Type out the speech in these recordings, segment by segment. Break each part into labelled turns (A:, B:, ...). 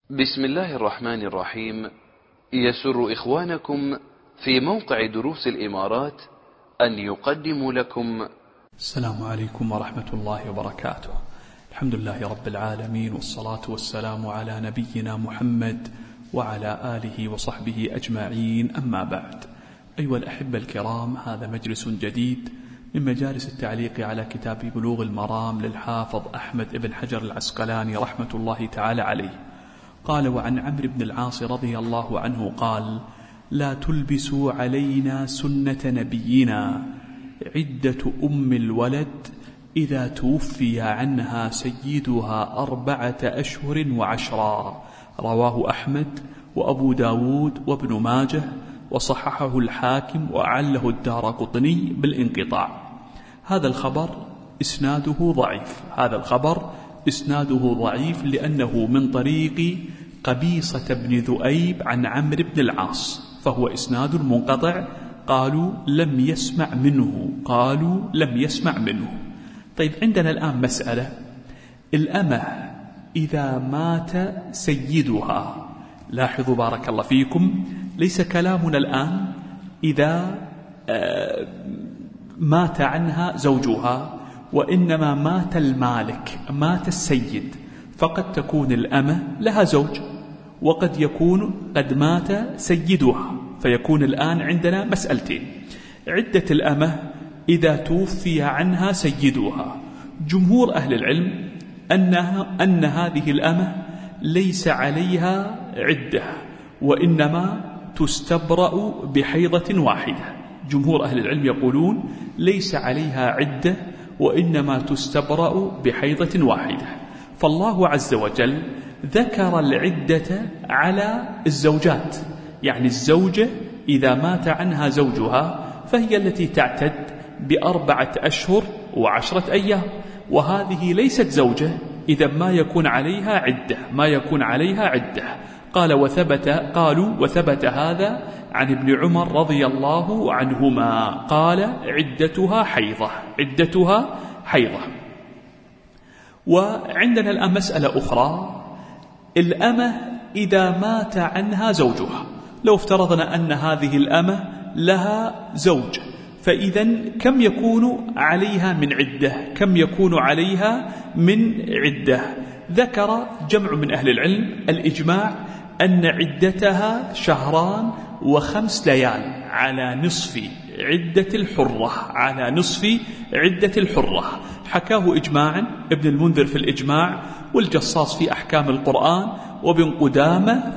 A: بسم الله الرحمن الرحيم. يسر إخوانكم في موقع دروس الإمارات أن يقدموا لكم
B: السلام عليكم ورحمة الله وبركاته. الحمد لله رب العالمين، والصلاة والسلام على نبينا محمد وعلى آله وصحبه أجمعين، أما بعد. أيها الأحبة الكرام، هذا مجلس جديد من مجالس التعليق على كتاب بلوغ المرام للحافظ أحمد بن حجر العسقلاني رحمة الله تعالى عليه. قال: وعن عمرو بن العاص رضي الله عنه قال: لا تلبسوا علينا سنة نبينا، عدة أم الولد إذا توفي عنها سيدها 4 أشهر و10. رواه أحمد وأبو داود وابن ماجه، وصححه الحاكم وأعله الدارقطني بالانقطاع. هذا الخبر إسناده ضعيف لأنه من طريق قبيصة بن ذؤيب عن عمرو بن العاص، فهو إسناد منقطع. قالوا لم يسمع منه. طيب، عندنا الآن مسألة: الأمة إذا مات سيدها، لاحظوا بارك الله فيكم، ليس كلامنا الآن إذا مات عنها زوجها، وإنما مات المالك، مات السيد. فقد تكون الأمة لها زوج، وقد يكون قد مات سيدها، فيكون الآن عندنا مسألتين. عدة الأمة إذا توفي عنها سيدها، جمهور أهل العلم أن هذه الأمة ليس عليها عدة، وإنما تستبرأ بحيضة واحدة. جمهور أهل العلم يقولون ليس عليها عدة، وإنما تستبرأ بحيضة واحدة. فالله عز وجل ذكر العدة على الزوجات، يعني الزوجة إذا مات عنها زوجها فهي التي تعتد ب4 أشهر و10 أيام، وهذه ليست زوجة، إذا ما يكون عليها عدة. قالوا وثبت هذا عن ابن عمر رضي الله عنهما، قال: عدتها حيضة. وعندنا الآن مسألة أخرى: الأمة إذا مات عنها زوجها، لو افترضنا أن هذه الأمة لها زوج، فإذا كم يكون عليها من عدة؟ ذكر جمع من أهل العلم الإجماع أن عدتها 2 و5 ليال على نصف عدة الحرة. حكاه إجماعا ابن المنذر في الإجماع، والجصاص في أحكام القرآن، وابن قدامة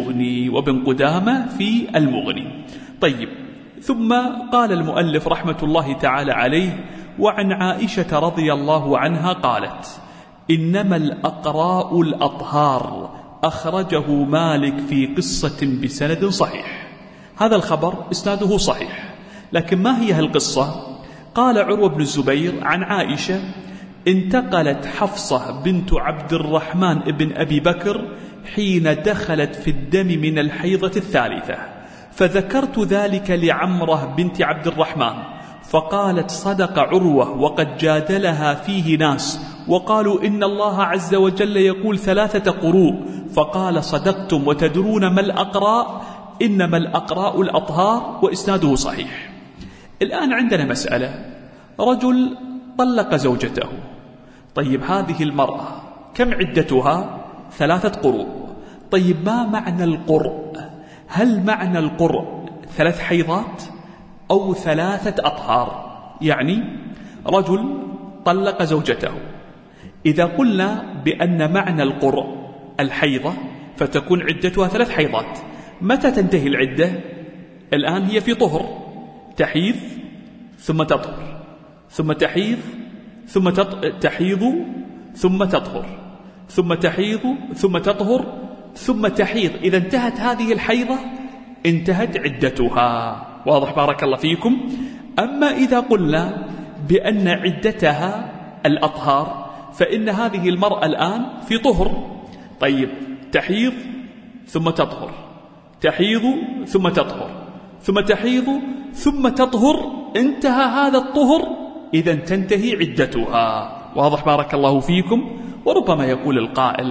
B: في المغني. طيب، ثم قال المؤلف رحمة الله تعالى عليه: وعن عائشة رضي الله عنها قالت: إنما الأقراء الأطهار، أخرجه مالك في قصة بسند صحيح. هذا الخبر إسناده صحيح، لكن ما هي القصة؟ قال عروة بن الزبير عن عائشة: انتقلت حفصة بنت عبد الرحمن بن أبي بكر حين دخلت في الدم من الحيضة 3، فذكرت ذلك لعمرة بنت عبد الرحمن، فقالت: صدق عروة، وقد جادلها فيه ناس وقالوا إن الله عز وجل يقول 3 قروء، فقال: صدقتم، وتدرون ما الأقراء؟ إنما الأقراء الأطهار. وإسناده صحيح. الآن عندنا مسألة: رجل طلق زوجته. طيب، هذه المرأة كم عدتها؟ 3 قروء. طيب، ما معنى القرء؟ هل معنى القرء 3 حيضات أو 3 أطهار؟ يعني رجل طلق زوجته، إذا قلنا بأن معنى القرء الحيضة فتكون عدتها 3 حيضات، متى تنتهي العدة؟ الآن هي في طهر، تحيض ثم تطهر، ثم تحيض ثم تحيض ثم تطهر، ثم تحيض ثم تطهر ثم تحيض. إذا انتهت هذه الحيضة انتهت عدتها. واضح بارك الله فيكم؟ أما إذا قلنا بأن عدتها الأطهار، فإن هذه المرأة الآن في طهر. طيب، تحيض ثم تطهر، تحيض ثم تطهر، ثم تحيض ثم تطهر، انتهى هذا الطهر، إذا تنتهي عدتها. واضح بارك الله فيكم؟ وربما يقول القائل: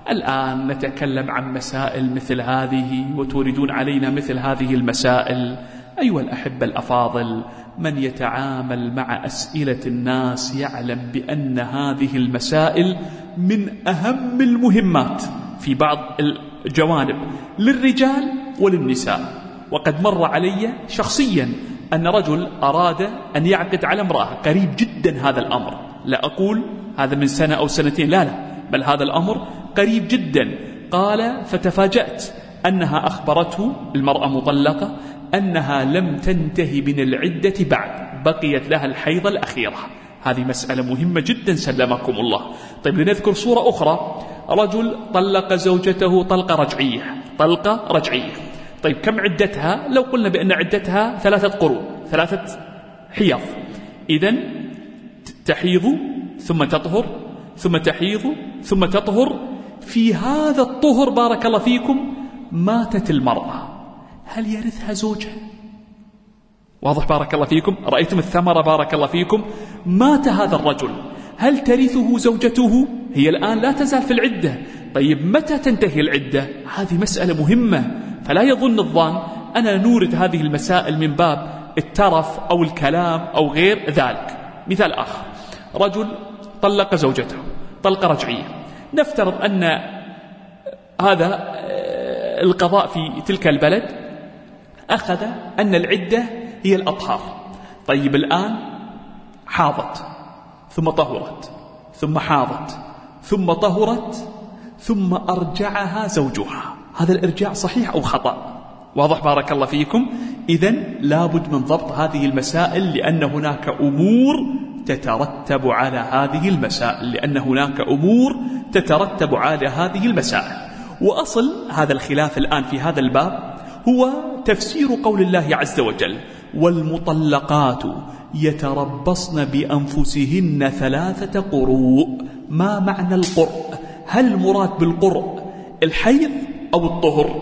B: الآن نتكلم عن مسائل مثل هذه وتوردون علينا مثل هذه المسائل. أيها الأحبة الأفاضل، من يتعامل مع أسئلة الناس يعلم بأن هذه المسائل من أهم المهمات في بعض الجوانب للرجال وللنساء. وقد مر علي شخصيا أن رجل أراد أن يعقد على امرأة، قريب جدا هذا الأمر، لا أقول هذا من سنة أو سنتين، لا بل هذا الأمر قريب جدا. قال فتفاجأت أنها أخبرته، المرأة مطلقة، أنها لم تنتهي من العدة بعد، بقيت لها الحيضة الأخيرة. هذه مسألة مهمة جدا سلمكم الله. طيب لنذكر صورة أخرى، رجل طلق زوجته طلقة رجعية. طيب كم عدتها؟ لو قلنا بأن عدتها 3 قروء، 3 حيض، إذن تحيض ثم تطهر ثم تحيض ثم تطهر. في هذا الطهر بارك الله فيكم ماتت المرأة، هل يرثها زوجها؟ واضح بارك الله فيكم؟ رأيتم الثمرة بارك الله فيكم؟ مات هذا الرجل، هل ترثه زوجته؟ هي الآن لا تزال في العدة. طيب متى تنتهي العدة؟ هذه مسألة مهمة، فلا يظن الظان أنا نورد هذه المسائل من باب الترف أو الكلام أو غير ذلك. مثال آخر، رجل طلق زوجته طلقة رجعية، نفترض أن هذا القضاء في تلك البلد أخذ أن العدة هي الأطهار. طيب الآن حاضت ثم طهرت ثم حاضت ثم طهرت ثم أرجعها زوجها، هذا الإرجاع صحيح أو خطأ؟ واضح بارك الله فيكم؟ إذن لابد من ضبط هذه المسائل، لأن هناك أمور تترتب على هذه المسائل، وأصل هذا الخلاف الآن في هذا الباب هو تفسير قول الله عز وجل: والمطلقات يتربصن بأنفسهن 3 قروء. ما معنى القرء؟ هل المراد بالقرء الحيض أو الطهر؟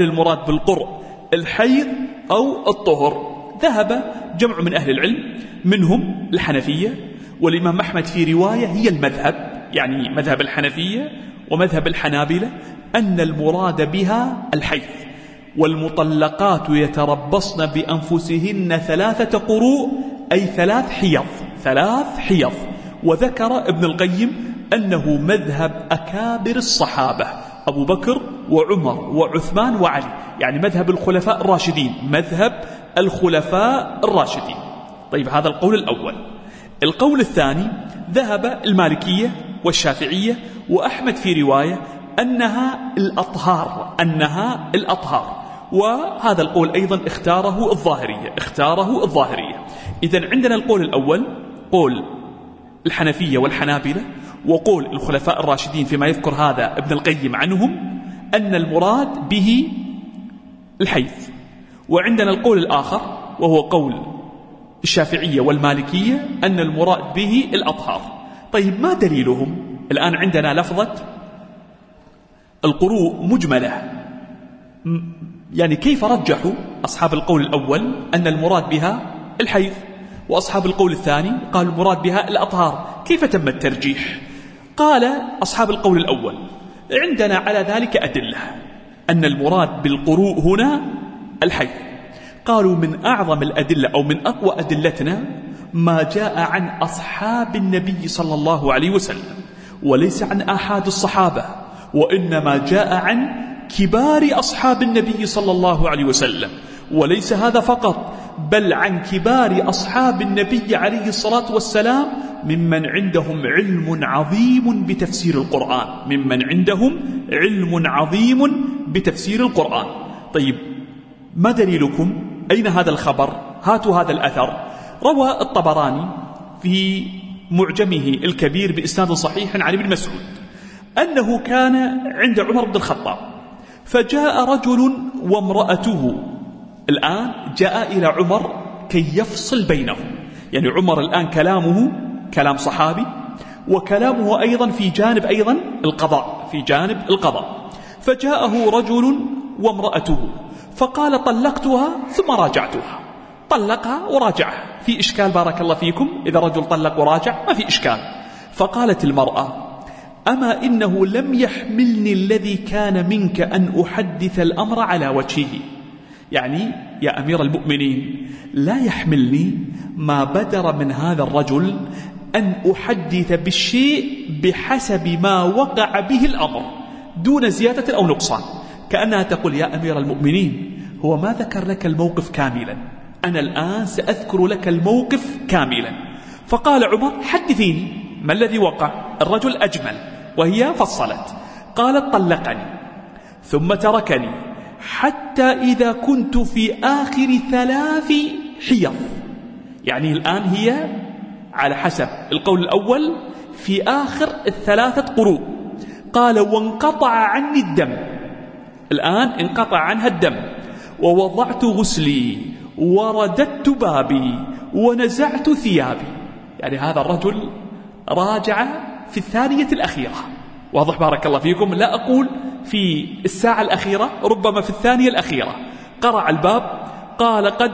B: ذهب جمع من أهل العلم، منهم الحنفية، والإمام أحمد في رواية هي المذهب، يعني مذهب الحنفية ومذهب الحنابلة، أن المراد بها الحيض. والمطلقات يتربصن بأنفسهن 3 قروء، أي 3 حيض. وذكر ابن القيم أنه مذهب أكابر الصحابة، أبو بكر وعمر وعثمان وعلي، يعني مذهب الخلفاء الراشدين. طيب هذا القول الأول. القول الثاني، ذهب المالكية والشافعية وأحمد في رواية أنها الأطهار، وهذا القول أيضا اختاره الظاهرية. إذن عندنا القول الأول قول الحنفية والحنابلة، وقول الخلفاء الراشدين فيما يذكر هذا ابن القيم عنهم، أن المراد به الحيض. وعندنا القول الآخر وهو قول الشافعية والمالكية أن المراد به الأطهار. طيب ما دليلهم؟ الآن عندنا لفظة القروء مجملة، يعني كيف رجحوا أصحاب القول الأول أن المراد بها الحيض، وأصحاب القول الثاني قالوا المراد بها الأطهار؟ كيف تم الترجيح؟ قال أصحاب القول الأول: عندنا على ذلك أدلة أن المراد بالقروء هنا الحيض. قالوا من أعظم الأدلة أو من أقوى أدلتنا ما جاء عن أصحاب النبي صلى الله عليه وسلم، وليس عن آحاد الصحابة، وإنما جاء عن كبار أصحاب النبي صلى الله عليه وسلم. وليس هذا فقط، بل عن كبار أصحاب النبي عليه الصلاة والسلام ممن عندهم علم عظيم بتفسير القرآن. طيب ما دليلكم؟ أين هذا الخبر؟ هاتوا هذا الأثر. روى الطبراني في معجمه الكبير بإسناد صحيح عن ابن مسعود أنه كان عند عمر بن الخطاب، فجاء رجل وامرأته. الآن جاء إلى عمر كي يفصل بينهم، يعني عمر الآن كلامه كلام صحابي، وكلامه أيضا في جانب القضاء. فجاءه رجل وامرأته فقال: طلقتها ثم راجعتها. طلقها وراجعها، في إشكال بارك الله فيكم؟ إذا رجل طلق وراجع ما في إشكال. فقالت المرأة: أما إنه لم يحملني الذي كان منك أن أحدث الأمر على وجهه. يعني يا أمير المؤمنين لا يحملني ما بدر من هذا الرجل أن أحدث بالشيء بحسب ما وقع به الأمر دون زيادة أو نقصان. كأنها تقول يا أمير المؤمنين هو ما ذكر لك الموقف كاملا، أنا الآن سأذكر لك الموقف كاملا. فقال عمر حدثيني ما الذي وقع. الرجل أجمل وهي فصلت. قالت طلقني ثم تركني حتى إذا كنت في آخر 3 حيض. يعني الآن هي على حسب القول الأول في آخر 3 قروء. قال وانقطع عني الدم، الآن انقطع عنها الدم، ووضعت غسلي ورددت بابي ونزعت ثيابي. يعني هذا الرجل راجع في الثانية الأخيرة. واضح بارك الله فيكم؟ لا أقول في الساعة الأخيرة، ربما في الثانية الأخيرة. قرع الباب قال قد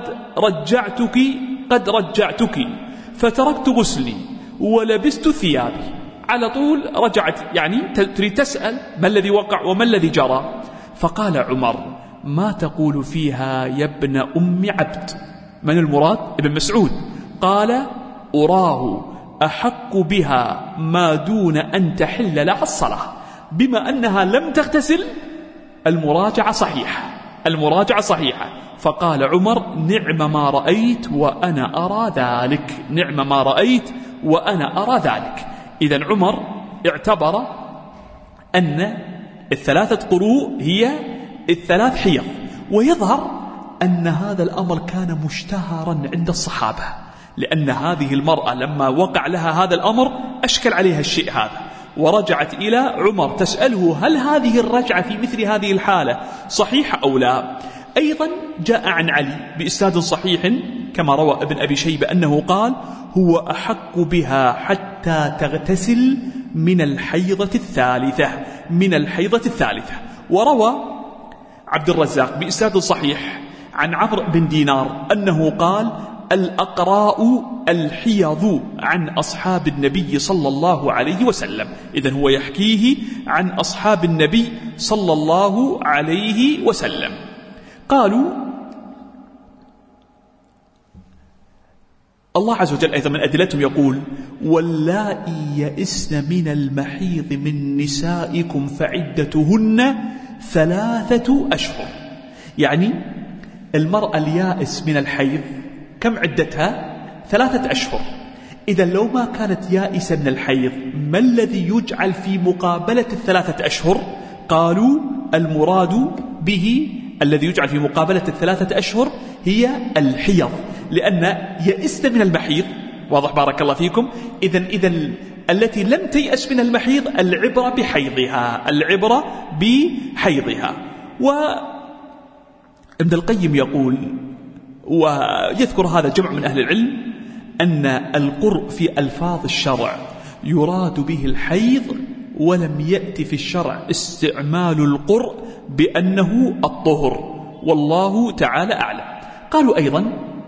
B: رجعتك فتركت غسلي ولبست ثيابي. على طول رجعت، يعني تريد تسأل ما الذي وقع وما الذي جرى. فقال عمر ما تقول فيها يا ابن أم عبد؟ من المراد؟ ابن مسعود. قال أراه أحق بها ما دون أن تحل لها الصلاة. بما أنها لم تغتسل المراجعة صحيحة. فقال عمر نعم ما رأيت وأنا أرى ذلك، نعم ما رأيت وأنا أرى ذلك. إذن عمر اعتبر أن 3 قروء هي 3 حيض. ويظهر أن هذا الأمر كان مشتهرا عند الصحابة، لأن هذه المرأة لما وقع لها هذا الأمر أشكل عليها الشيء هذا، ورجعت إلى عمر تسأله هل هذه الرجعة في مثل هذه الحالة صحيحة أو لا. أيضا جاء عن علي بإسناد صحيح كما روى ابن أبي شيبة أنه قال هو أحق بها حتى تغتسل من الحيضة الثالثة. وروى عبد الرزاق بإسناد صحيح عن عمرو بن دينار أنه قال الأقراء الحيض عن أصحاب النبي صلى الله عليه وسلم. إذن هو يحكيه عن أصحاب النبي صلى الله عليه وسلم. قالوا الله عز وجل أيضا من أدلتهم يقول واللائي يئسن من المحيض من نسائكم فعدتهن 3 أشهر. يعني المرأة اليائس من الحيض كم عدتها؟ 3 أشهر. إذا لو ما كانت يائسة من الحيض ما الذي يجعل في مقابلة 3 أشهر؟ قالوا المراد به الذي يجعل في مقابلة 3 أشهر هي الحيض، لأن يئسن من المحيض. واضح بارك الله فيكم؟ إذن التي لم تيأس من المحيض العبرة بحيضها. وابن القيم يقول ويذكر هذا جمع من أهل العلم أن القرء في ألفاظ الشرع يراد به الحيض، ولم يأتي في الشرع استعمال القرء بأنه الطهر، والله تعالى أعلم. قالوا أيضا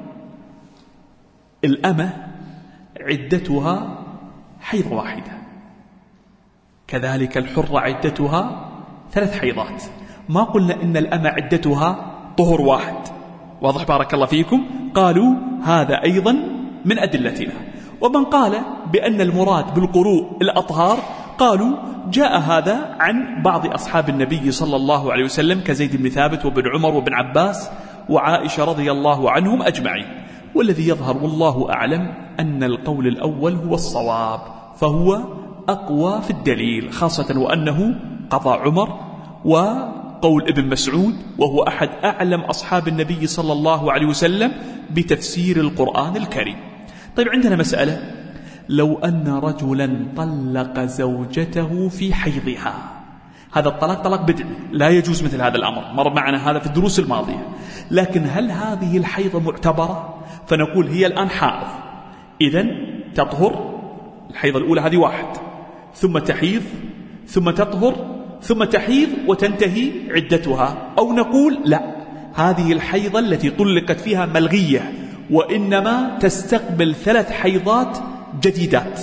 B: الأمة عدتها حيض واحدة، كذلك الحرة عدتها 3 حيضات. ما قلنا إن الأمة عدتها طهر واحد. واضح بارك الله فيكم؟ قالوا هذا أيضا من أدلتنا. ومن قال بأن المراد بالقروء الأطهار قالوا جاء هذا عن بعض أصحاب النبي صلى الله عليه وسلم كزيد بن ثابت وابن عمر وابن عباس وعائشة رضي الله عنهم أجمعين. والذي يظهر والله أعلم أن القول الأول هو الصواب، فهو أقوى في الدليل، خاصة وأنه قضى عمر وقول ابن مسعود، وهو أحد أعلم أصحاب النبي صلى الله عليه وسلم بتفسير القرآن الكريم. طيب عندنا مسألة، لو أن رجلا طلق زوجته في حيضها، هذا الطلاق طلاق بدعي لا يجوز مثل هذا الأمر، مر معنا هذا في الدروس الماضية. لكن هل هذه الحيضة معتبرة؟ فنقول هي الآن حائض، إذن تطهر الحيضة الأولى هذه 1، ثم تحيض ثم تطهر ثم تحيض وتنتهي عدتها. أو نقول لا، هذه الحيضة التي طلقت فيها ملغية، وإنما تستقبل 3 حيضات جديدات.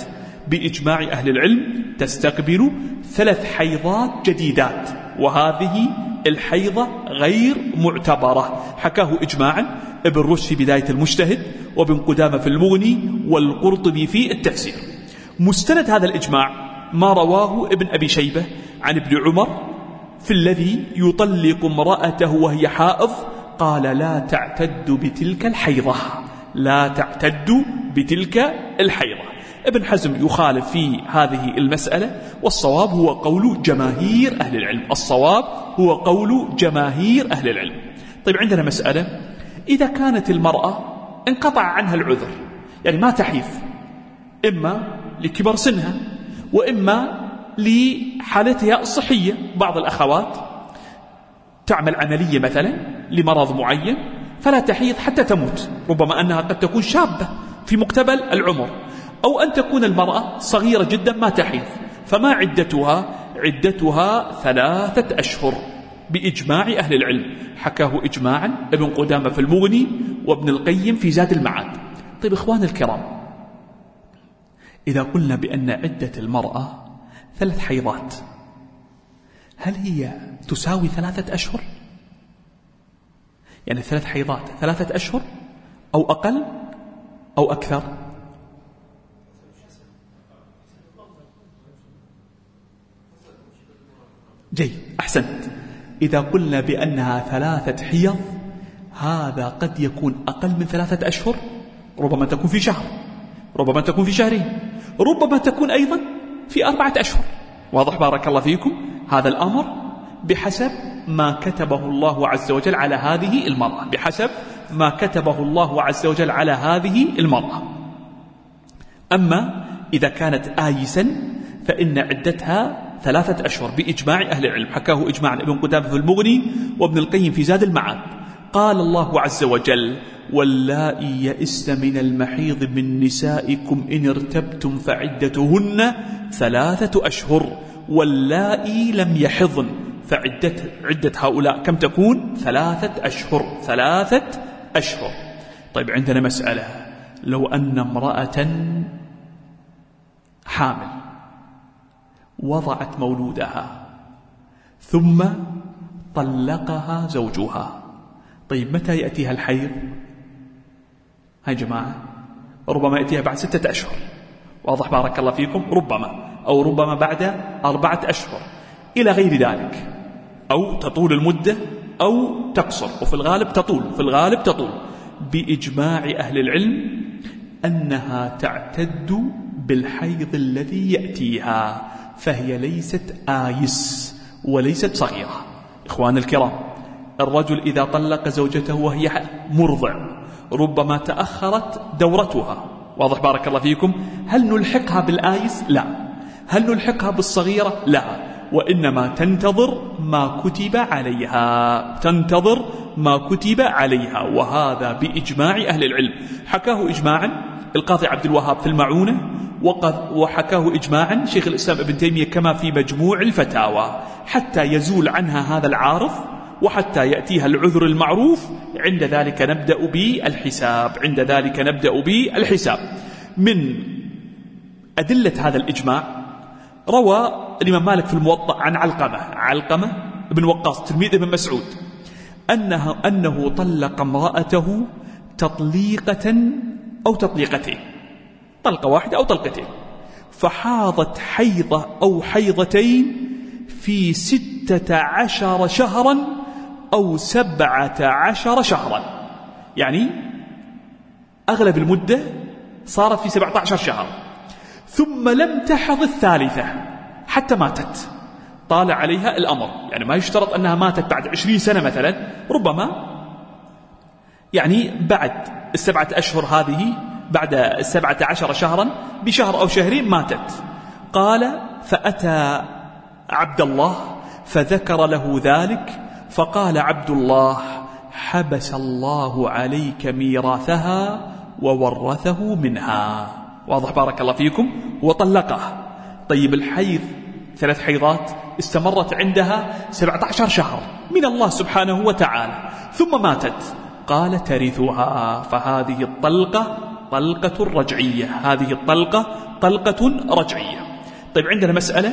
B: بإجماع أهل العلم تستقبل 3 حيضات جديدات، وهذه الحيضة غير معتبرة. حكاه إجماعا ابن رشد في بداية المجتهد، وابن قدامة في المغني، والقرطبي في التفسير. مستند هذا الإجماع ما رواه ابن أبي شيبة عن ابن عمر في الذي يطلق امرأته وهي حائض، قال لا تعتد بتلك الحيضة، لا تعتد بتلك الحيضة. ابن حزم يخالف في هذه المسألة، والصواب هو قول جماهير أهل العلم، الصواب هو قول جماهير أهل العلم. طيب عندنا مسألة، إذا كانت المرأة انقطع عنها العذر، يعني ما تحيض، إما لكبر سنها وإما لحالتها الصحية. بعض الأخوات تعمل عملية مثلا لمرض معين فلا تحيض حتى تموت، ربما أنها قد تكون شابة في مقتبل العمر، أو أن تكون المرأة صغيرة جدا ما تحيض، فما عدتها؟ عدتها 3 أشهر بإجماع أهل العلم. حكاه إجماعا ابن قدامة في المغني، وابن القيم في زاد المعاد. طيب إخوان الكرام، إذا قلنا بأن عدة المرأة 3 حيضات، هل هي تساوي 3 أشهر؟ يعني 3 حيضات 3 أشهر أو أقل أو أكثر؟ جيد، أحسنت. إذا قلنا بأنها 3 حيض، هذا قد يكون أقل من 3 أشهر، ربما تكون في شهر، ربما تكون في شهرين، ربما تكون أيضا في 4 أشهر. واضح بارك الله فيكم؟ هذا الأمر بحسب ما كتبه الله عز وجل على هذه المرأة، بحسب ما كتبه الله عز وجل على هذه المرأة. أما إذا كانت آيسا فإن عدتها 3 أشهر بإجماع أهل العلم. حكاه إجماعا ابن قدامة في المغني، وابن القيم في زاد المعاد. قال الله عز وجل: واللائي يئسن من المحيض من نسائكم إن ارتبتم فعدتهن 3 أشهر واللائي لم يحضن، فعدة هؤلاء كم تكون؟ 3 أشهر، 3 أشهر. طيب عندنا مسألة، لو أن امرأة حامل وضعت مولودها ثم طلقها زوجها، طيب متى يأتيها الحيض؟ هاي جماعة ربما يأتيها بعد 6 أشهر، واضح بارك الله فيكم، ربما، أو ربما بعد 4 أشهر إلى غير ذلك، أو تطول المدة أو تقصر، وفي الغالب تطول، في الغالب تطول. بإجماع أهل العلم أنها تعتد بالحيض الذي يأتيها، فهي ليست آيس وليست صغيرة. إخوان الكرام، الرجل إذا طلق زوجته وهي مرضع ربما تأخرت دورتها، واضح بارك الله فيكم، هل نلحقها بالآيس؟ لا. هل نلحقها بالصغيرة؟ لا، وإنما تنتظر ما كتب عليها، تنتظر ما كتب عليها، وهذا بإجماع أهل العلم. حكاه إجماعا القاضي عبد الوهاب في المعونة، وحكاه إجماعا شيخ الإسلام ابن تيمية كما في مجموع الفتاوى، حتى يزول عنها هذا العارض وحتى يأتيها العذر المعروف، عند ذلك نبدأ بالحساب، عند ذلك نبدأ بالحساب. من أدلة هذا الإجماع روى الإمام مالك في الموطأ عن علقمة بن وقاص تلميذ ابن مسعود أنه طلق امرأته تطليقة أو تطليقتين، طلقة واحدة أو طلقتين، فحاضت حيضة أو حيضتين في 16 شهرا أو 17 شهرا، يعني أغلب المدة صارت في 17 شهر، ثم لم تحض الثالثة حتى ماتت. طال عليها الأمر، يعني ما يشترط أنها ماتت بعد 20 سنة مثلا، ربما يعني بعد 7 أشهر هذه، بعد 17 شهرا بشهر أو شهرين ماتت. قال: فأتى عبد الله فذكر له ذلك، فقال عبد الله: حبس الله عليك ميراثها وورثه منها. واضح بارك الله فيكم، وطلقها. طيب الحيض 3 حيضات استمرت عندها 17 شهر من الله سبحانه وتعالى، ثم ماتت، قال: ترثها. فهذه الطلقة طلقة رجعية، هذه الطلقة طلقة رجعية. طيب عندنا مسألة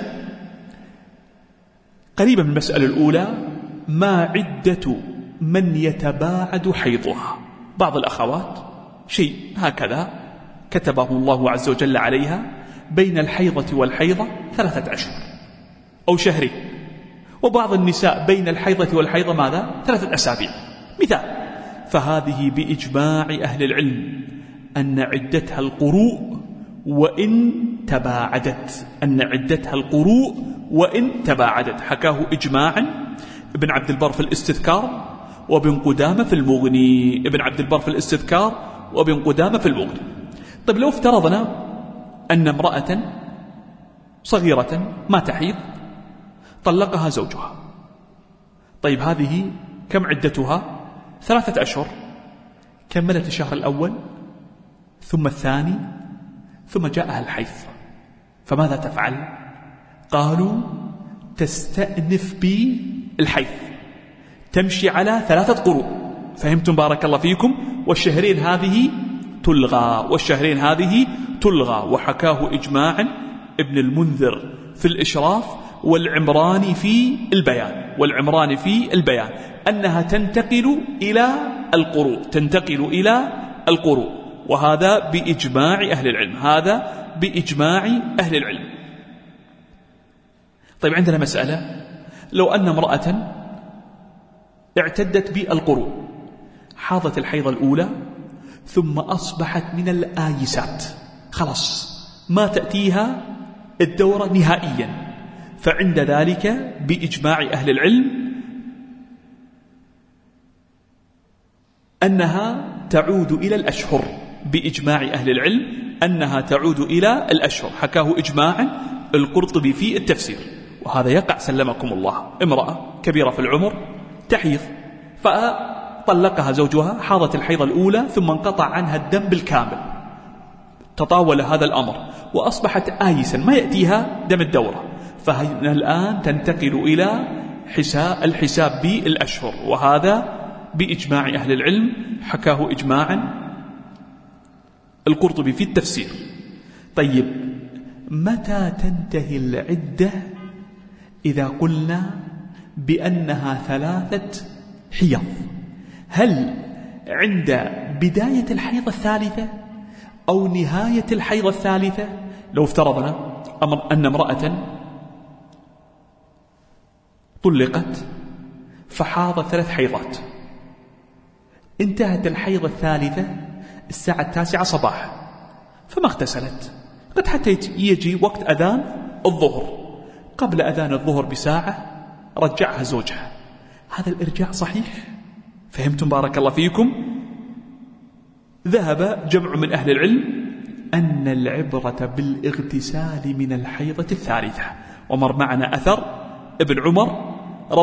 B: قريبة من المسألة الأولى: ما عدة من يتباعد حيضها؟ بعض الأخوات شيء هكذا كتبه الله عز وجل عليها: بين الحيضة والحيضة 3 أشهر أو شهرين. وبعض النساء بين الحيضة والحيضة ماذا؟ 3 أسابيع مثال. فهذه بإجماع أهل العلم أن عدتها القروء وإن تباعدت، أن عدتها القروء وإن تباعدت. حكاه إجماعا ابن عبد البر في الاستذكار وابن قدامة في المغني. ابن عبد البر في الاستذكار وابن قدامة في المغني. طيب لو افترضنا أن امرأة صغيرة ما تحيض طلقها زوجها، طيب هذه كم عدتها؟ 3 أشهر. كملت الشهر الأول ثم الثاني ثم جاءها الحيض، فماذا تفعل؟ قالوا تستأنف بالحيض، تمشي على 3 قروء. فهمتم بارك الله فيكم؟ والشهرين هذه تلغى، والشهرين هذه تلغى. وحكاه إجماعا ابن المنذر في الإشراف والعمراني في البيان، والعمراني في البيان أنها تنتقل إلى القروء، تنتقل إلى القروء. وهذا بإجماع أهل العلم، هذا بإجماع أهل العلم. طيب عندنا مسألة: لو أن امرأة اعتدت بالقروء، حاضت الحيضة الأولى ثم أصبحت من الآيسات، خلاص ما تأتيها الدورة نهائيا، فعند ذلك بإجماع أهل العلم أنها تعود إلى الأشهر، بإجماع أهل العلم أنها تعود إلى الأشهر. حكاه إجماعا القرطبي في التفسير. وهذا يقع سلمكم الله: امرأة كبيرة في العمر تحيض، فطلقها زوجها، حاضت الحيضة الأولى ثم انقطع عنها الدم بالكامل، تطاول هذا الأمر وأصبحت آيسا ما يأتيها دم الدورة، فهنا الآن تنتقل إلى الحساب بالأشهر. وهذا بإجماع أهل العلم، حكاه إجماعا القرطبي في التفسير. طيب متى تنتهي العدة إذا قلنا بأنها 3 حيض؟ هل عند بداية الحيضة الثالثة أو نهاية الحيضة الثالثة؟ لو افترضنا أن امرأة طلقت فحاضت 3 حيضات، انتهت الحيضة الثالثة الساعة 9 صباحا فما اغتسلت، قد حتى يجي وقت أذان الظهر، قبل أذان الظهر بساعة رجعها زوجها، هذا الإرجاع صحيح؟ فهمتم بارك الله فيكم؟ ذهب جمع من أهل العلم أن العبرة بالاغتسال من الحيضة الثالثة. ومر معنا أثر عمر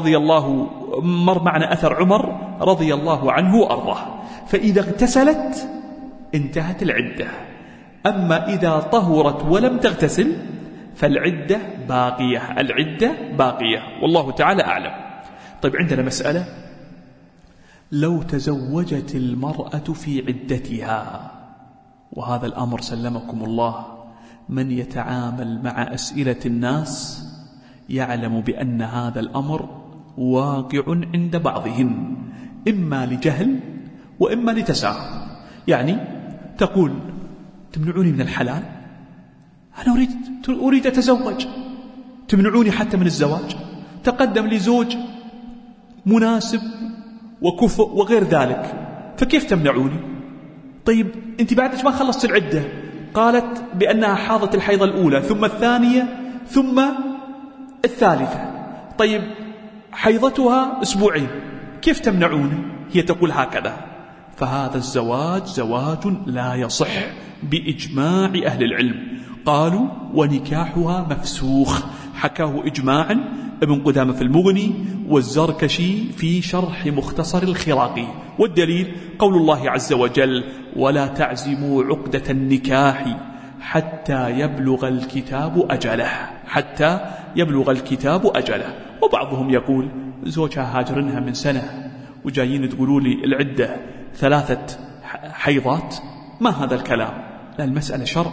B: رضي الله عنه وأرضاه، فإذا اغتسلت انتهت العدة. أما إذا طهرت ولم تغتسل فالعدة باقية، العدة باقية، والله تعالى أعلم. طيب عندنا مسألة: لو تزوجت المرأة في عدتها، وهذا الأمر سلمكم الله من يتعامل مع أسئلة الناس يعلم بأن هذا الأمر واقع عند بعضهم، إما لجهل وإما لتساهل. يعني تقول تمنعوني من الحلال، أنا أريد أتزوج، تمنعوني حتى من الزواج، تقدم لي زوج مناسب وكفء وغير ذلك، فكيف تمنعوني؟ طيب أنت بعدك ما خلصت العدة، قالت بأنها حاضت الحيضة الأولى ثم الثانية ثم الثالثة، طيب حيضتها 2 أسبوع، كيف تمنعوني؟ هي تقول هكذا. فهذا الزواج زواج لا يصح بإجماع أهل العلم، قالوا ونكاحها مفسوخ. حكاه إجماعا ابن قدامة في المغني والزركشي في شرح مختصر الخراقي. والدليل قول الله عز وجل: ولا تعزموا عقدة النكاح حتى يبلغ الكتاب أجله، حتى يبلغ الكتاب أجله. وبعضهم يقول زوجها هاجرنها من سنة وجايين تقولوا لي العدة 3 حيضات، ما هذا الكلام؟ لا، المسألة شرع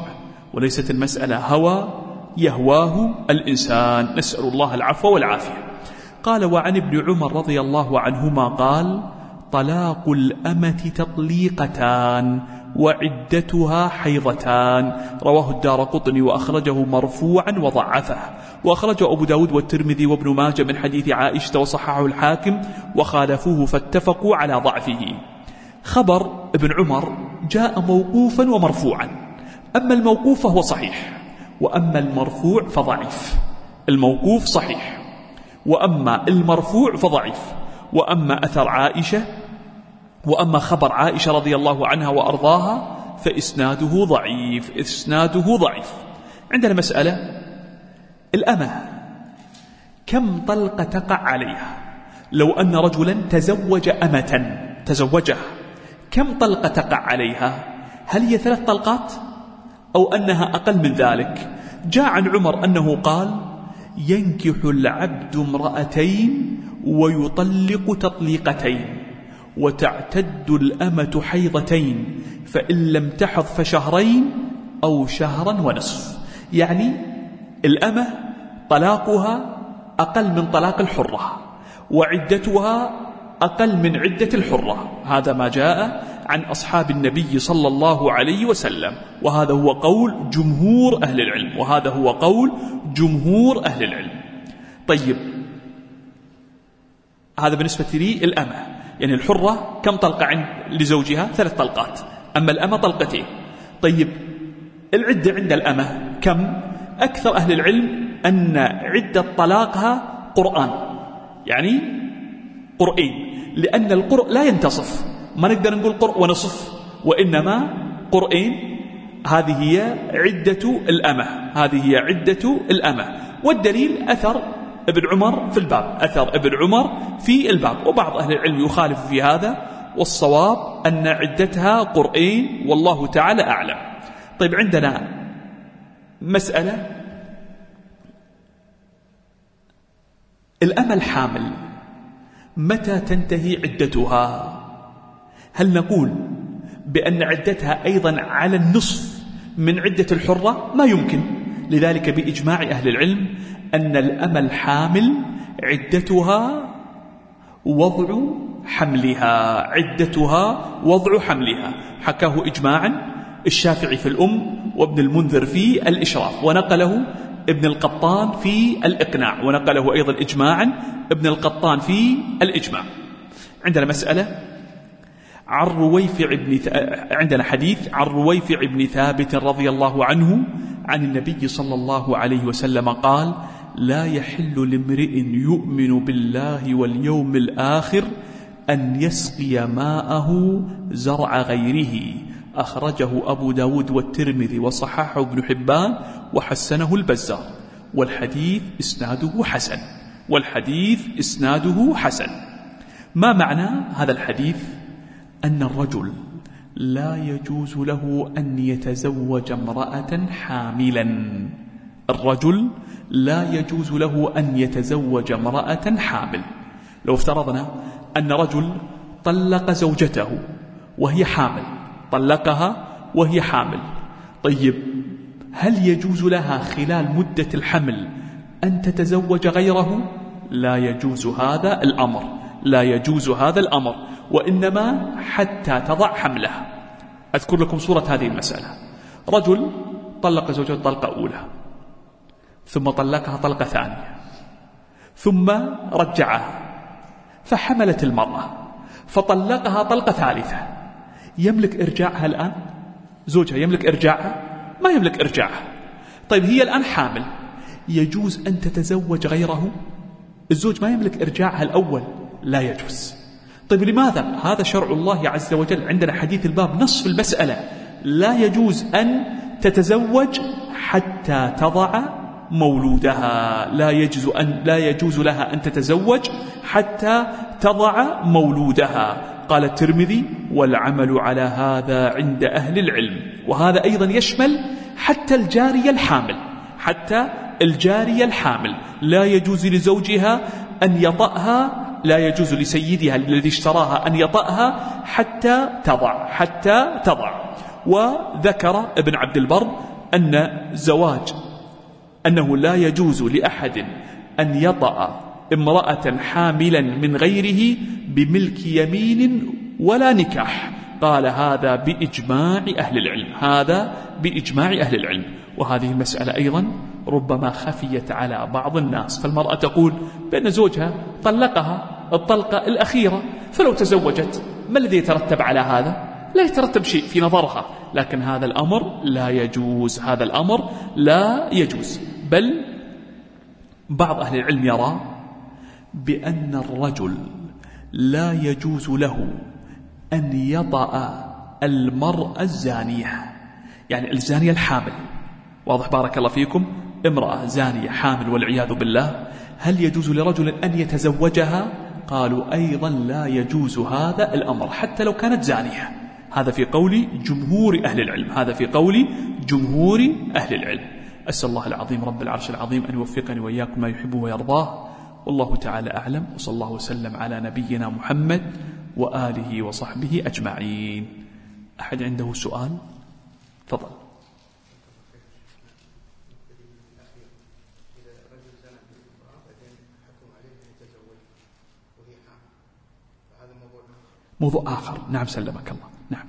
B: وليست المسألة هوى يهواه الإنسان، نسأل الله العفو والعافية. قال: وعن ابن عمر رضي الله عنهما قال: طلاق الأمة تطليقتان وعدتها حيضتان. رواه الدارقطني وأخرجه مرفوعا وضعفه، وأخرجه أبو داود والترمذي وابن ماجه من حديث عائشة وصححه الحاكم وخالفوه فاتفقوا على ضعفه. خبر ابن عمر جاء موقوفا ومرفوعا، أما الموقوف فهو صحيح، وأما المرفوع فضعيف. الموقوف صحيح، وأما المرفوع فضعيف. وأما أثر عائشة، وأما خبر عائشة رضي الله عنها وأرضاها فإسناده ضعيف، إسناده ضعيف. عندنا مسألة: الأمة كم طلقة تقع عليها؟ لو أن رجلا تزوج أمة، تزوجها، كم طلقة تقع عليها؟ هل هي 3 طلقات أو أنها أقل من ذلك؟ جاء عن عمر أنه قال: ينكح العبد امرأتين ويطلق تطليقتين، وتعتد الأمة حيضتين، فإن لم تحض فشهرين أو شهرا ونصف. يعني الأمة طلاقها أقل من طلاق الحرة، وعدتها أقل من عدة الحرة. هذا ما جاء عن أصحاب النبي صلى الله عليه وسلم، وهذا هو قول جمهور أهل العلم، وهذا هو قول جمهور أهل العلم. طيب، هذا بالنسبة لي الأمة. يعني الحرة كم طلقة عند لزوجها؟ 3 طلقات، أما الأمة طلقتين. طيب، العدة عند الأمة كم؟ أكثر أهل العلم أن عدة طلاقها قرآن، يعني قرئين، لأن القرء لا ينتصف، ما نقدر نقول قرء ونصف، وإنما قرئين. هذه هي عدة الأمة، هذه هي عدة الأمة. والدليل أثر ابن عمر في الباب، أثر ابن عمر في الباب، وبعض أهل العلم يخالف في هذا، والصواب أن عدتها قرئين، والله تعالى أعلم. طيب، عندنا مسألة: الأمة الحامل متى تنتهي عدتها؟ هل نقول بأن عدتها أيضا على النصف من عدة الحرة؟ ما يمكن. لذلك بإجماع أهل العلم أن الأمة الحامل عدتها وضع حملها، عدتها وضع حملها. حكاه إجماعا الشافعي في الأم، وابن المنذر في الإشراف، ونقله ابن القطان في الإقناع، ونقله أيضا إجماعا ابن القطان في الإجماع. عندنا مسألة عن عندنا حديث عن رويفع بن ثابت رضي الله عنه عن النبي صلى الله عليه وسلم قال: لا يحل لامرئ يؤمن بالله واليوم الآخر أن يسقي ماءه زرع غيره. أخرجه أبو داود والترمذي وصححه ابن حبان وحسنه البزار، والحديث إسناده حسن، والحديث إسناده حسن. ما معنى هذا الحديث؟ أن الرجل لا يجوز له أن يتزوج امرأة حاملا. الرجل لا يجوز له أن يتزوج امرأة حامل. لو افترضنا أن رجل طلق زوجته وهي حامل، طلقها وهي حامل، طيب هل يجوز لها خلال مدة الحمل أن تتزوج غيره؟ لا يجوز هذا الأمر، لا يجوز هذا الأمر، وإنما حتى تضع حملها. أذكر لكم صورة هذه المسألة: رجل طلق زوجته طلقة أولى، ثم طلقها طلقة ثانية، ثم رجعها، فحملت المرأة، فطلقها طلقة ثالثة. يملك إرجاعها الآن؟ زوجها يملك إرجاعها؟ ما يملك إرجاعها. طيب، هي الآن حامل، يجوز أن تتزوج غيره؟ الزوج ما يملك إرجاعها الأول، لا يجوز. طيب، لماذا؟ هذا شرع الله عز وجل. عندنا حديث الباب نص في المسألة: لا يجوز أن تتزوج حتى تضع مولودها، لا يجوز لها أن تتزوج حتى تضع مولودها. قال الترمذي: والعمل على هذا عند أهل العلم. وهذا أيضا يشمل حتى الجارية الحامل، حتى الجارية الحامل لا يجوز لزوجها أن يطأها، لا يجوز لسيدها الذي اشتراها أن يطأها حتى تضع، حتى تضع. وذكر ابن عبد البر أن زواج أنه لا يجوز لأحد أن يطأ امرأة حاملا من غيره بملك يمين ولا نكاح. قال هذا بإجماع أهل العلم، هذا بإجماع أهل العلم. وهذه المسألة أيضا ربما خفيت على بعض الناس، فالمرأة تقول بأن زوجها طلقها الطلقة الأخيرة، فلو تزوجت ما الذي يترتب على هذا؟ لا يترتب شيء في نظرها، لكن هذا الأمر لا يجوز، هذا الأمر لا يجوز. بل بعض أهل العلم يرى بأن الرجل لا يجوز له أن يطأ المرأة الزانية، يعني الزانية الحامل. واضح بارك الله فيكم؟ امرأة زانية حامل والعياذ بالله، هل يجوز لرجل أن يتزوجها؟ قالوا أيضا لا يجوز هذا الأمر حتى لو كانت زانية. هذا في قول جمهور أهل العلم، هذا في قول جمهور أهل العلم. أسأل الله العظيم رب العرش العظيم أن يوفقني وإياكم ما يحبه ويرضاه، والله تعالى أعلم، وصلى الله وسلم على نبينا محمد وآله وصحبه أجمعين. أحد عنده سؤال؟ تفضل. موضوع آخر. نعم سلمك الله. نعم.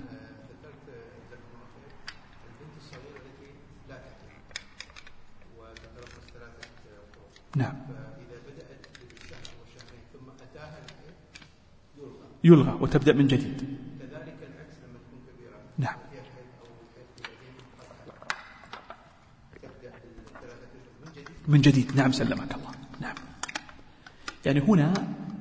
B: نعم. يلغى وتبدأ من جديد. كذلك العكس لما تكون كبيرة. نعم. من جديد. نعم سلمك الله. نعم. يعني هنا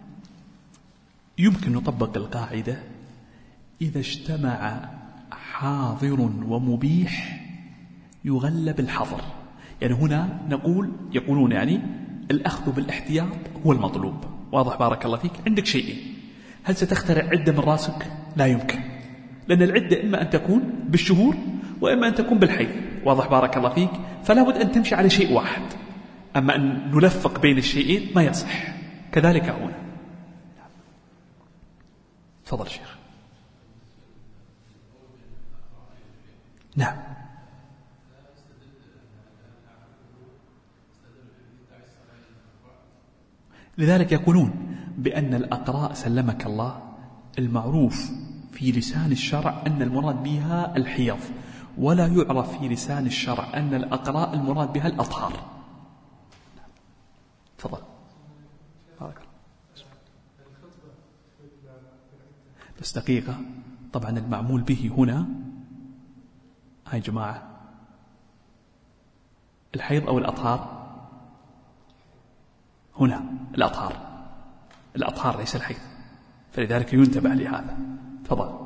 B: يمكن نطبق القاعدة إذا اجتمع حاضر ومبيح يغلب الحظر. يعني هنا يقولون يعني الأخذ بالاحتياط هو المطلوب. واضح بارك الله فيك؟ عندك شيئين، هل ستخترع عدة من راسك؟ لا يمكن، لأن العدة إما أن تكون بالشهور وإما أن تكون بالحيض. واضح بارك الله فيك؟ فلا بد أن تمشي على شيء واحد، أما أن نلفق بين الشيئين ما يصح. كذلك هنا. تفضل شيخ. نعم. لذلك يقولون بأن الأقراء سلمك الله المعروف في لسان الشرع أن المراد بها الحيض، ولا يعرف في لسان الشرع أن الأقراء المراد بها الأطهار. تفضل. بس دقيقة، طبعا المعمول به هنا هاي جماعة الحيض أو الأطهار؟ هنا الأطهار ليس الحيض، فلذلك ينتبه لهذا. تفضل.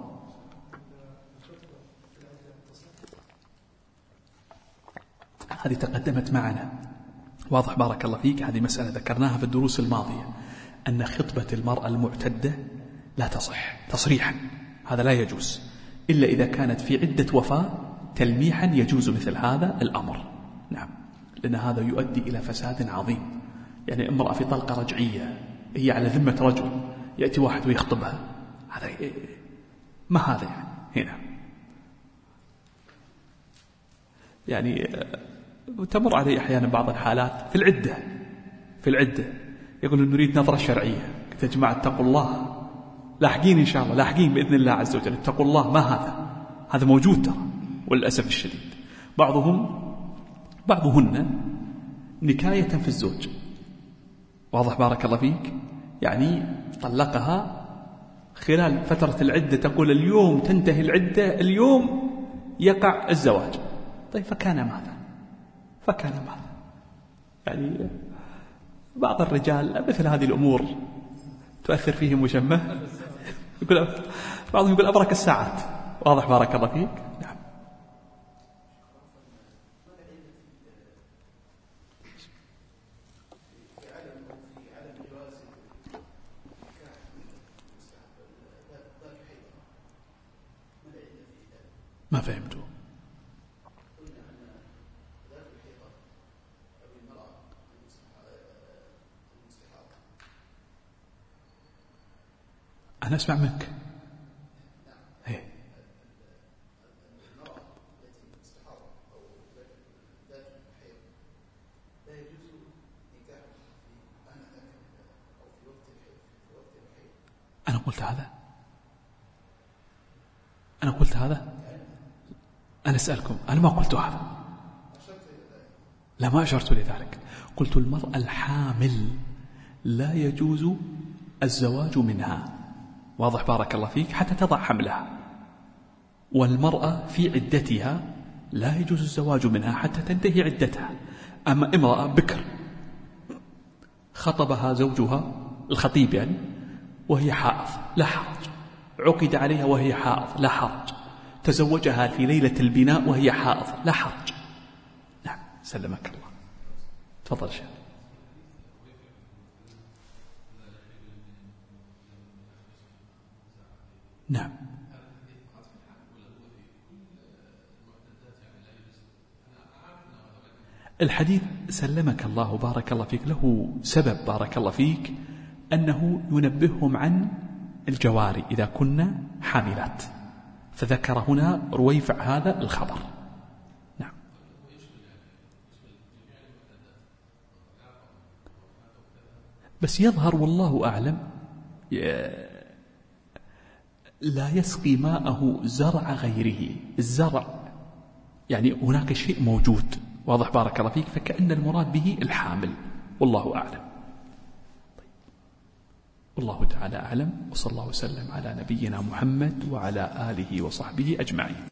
B: هذه تقدمت معنا. واضح بارك الله فيك؟ هذه مسألة ذكرناها في الدروس الماضية، أن خطبة المرأة المعتدة لا تصح تصريحا، هذا لا يجوز إلا إذا كانت في عدة وفاة تلميحا يجوز مثل هذا الأمر. نعم، لأن هذا يؤدي إلى فساد عظيم. يعني امرأة في طلقة رجعية هي على ذمة رجل، يأتي واحد ويخطبها، هذا ما هذا يعني هنا يعني تمر علي أحيانا بعض الحالات في العدة يقولون نريد نظرة شرعية. قلت يا جماعة اتقوا الله، لاحقين إن شاء الله، لاحقين بإذن الله عز وجل، اتقوا الله. ما هذا موجود ترى وللأسف الشديد. بعضهن نكاية في الزوج. واضح بارك الله فيك؟ يعني طلقها خلال فترة العدة، تقول اليوم تنتهي العدة، اليوم يقع الزواج. طيب فكان ماذا؟ يعني بعض الرجال مثل هذه الأمور تؤثر فيهم وشمه. بعضهم يقول أبرك الساعات. واضح بارك الله فيك؟ نعم. ما فهمته. أنا أسمع منك. قلت هذا؟ أنا قلت هذا؟ أنا أسألكم، أنا ما قلت هذا. لا، ما أشرت لذلك. قلت المرأة الحامل لا يجوز الزواج منها، واضح بارك الله فيك، حتى تضع حملها. والمرأة في عدتها لا يجوز الزواج منها حتى تنتهي عدتها. أما امرأة بكر خطبها زوجها الخطيب يعني وهي حائض لا حرج، عقد عليها وهي حائض لا حرج، تزوجها في ليلة البناء وهي حائض لا حرج. نعم، سلمك الله. تفضل شيخ. نعم. الحديث سلمك الله بارك الله فيك له سبب بارك الله فيك، أنه ينبههم عن الجواري إذا كنا حاملات، فذكر هنا رويفع هذا الخبر. نعم. بس يظهر والله أعلم لا يسقي ماءه زرع غيره، الزرع يعني هناك شيء موجود، واضح بارك الله فيك، فكأن المراد به الحامل، والله أعلم. والله تعالى أعلم، وصلى الله وسلم على نبينا محمد وعلى آله وصحبه أجمعين.